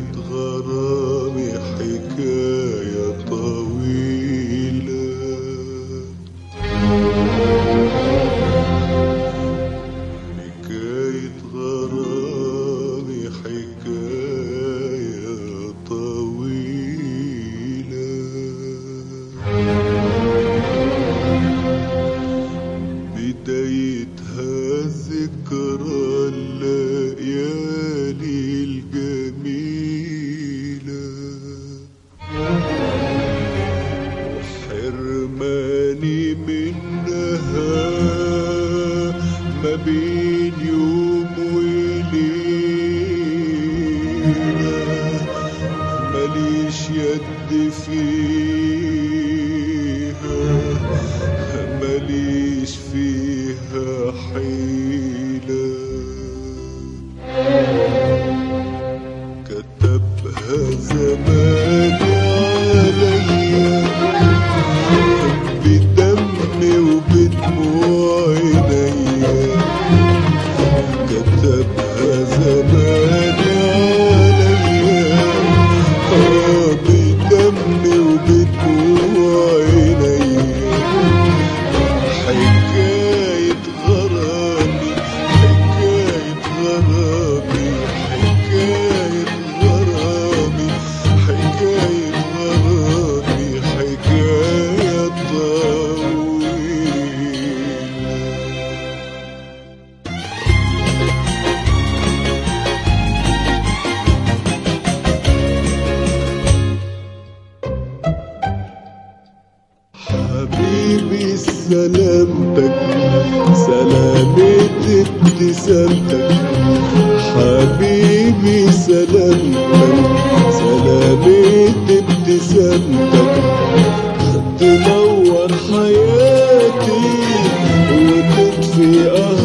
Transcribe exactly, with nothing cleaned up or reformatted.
غرامي حكاية طويلة. حكاية غرامي حكاية طويلة. بدايتها ذكرى الليالي الجميلة، وحرماني منها ما بين يوم وليلة. ماليش يد فيها، ماليش فيها حيلة. كتبها زماني عليا بدمي وبدموع عينيا. كتبها زماني عليا بدمي وبدموع عينيا. حكاية غرامي حكاية غرامي حكاية غرامي حكاية غرامي حكاية طويلة. حبيبي سلامتك سلامة ابتسامتك. حبيبي سلامتك سلامة ابتسامتك. تنور حياتي وتطفي